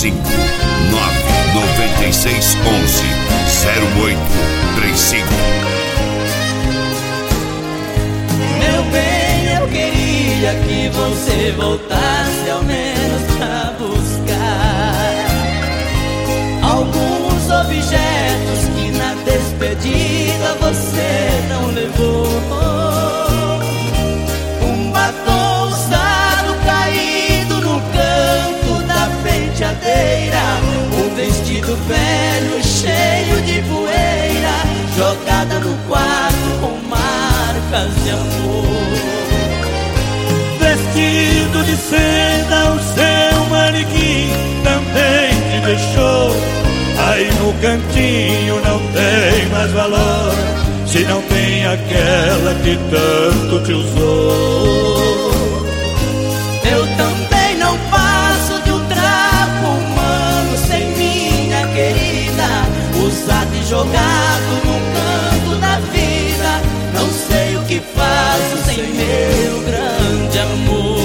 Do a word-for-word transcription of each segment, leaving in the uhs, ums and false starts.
cinco, nove nove seis onze zero oito três cinco. Meu bem, eu queria que você voltasse ao menos pra buscar alguns objetos que na despedida você não levou. Um batom usado caído no canto da penteadeira, um vestido velho cheio de poeira jogada no quarto com marcas de amor. Vestido de seda, o seu manequim também te deixou. Aí no cantinho não tem mais valor, se não tem aquela que tanto te usou. Eu também não passo de um trapo humano sem minha querida, usado e jogado no canto da vida. Não sei o que faço sem meu grande amor.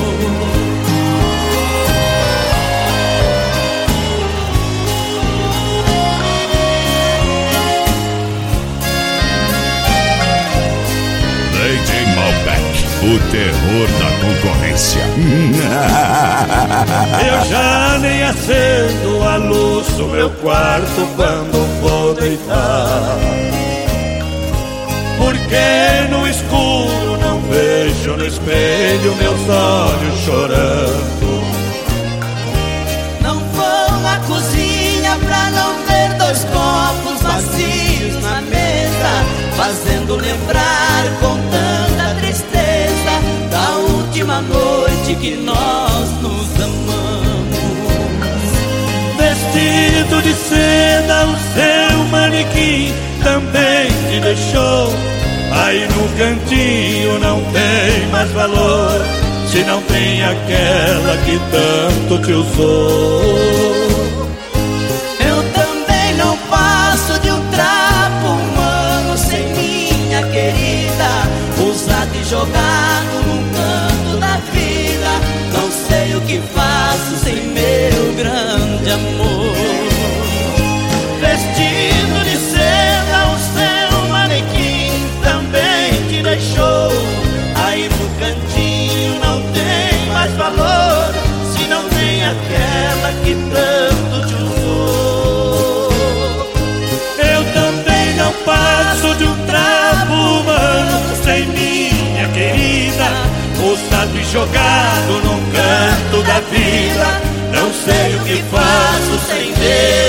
O terror da concorrência. Eu já nem acendo a luz do meu quarto quando vou deitar, porque no escuro não vejo no espelho meus olhos chorando. Não vou à cozinha pra não ver dois copos vazios na mesa, fazendo lembrar com tanta tristeza da última noite que nós nos amamos. Vestido de seda, o seu manequim também te deixou. Aí no cantinho não tem mais valor, se não tem aquela que tanto te usou. Eu também não passo de um trapo humano sem minha querida, usado e jogado num canto da vida. Não sei o que faço sem meu grande amor. Vestido de seda, o seu manequim também te deixou. Aí no cantinho não tem mais valor, se não tem aquela que tanto te usou. Eu também não passo de um trapo humano sem minha querida, usado e jogado num canto da vida. Não sei o que faço sem ver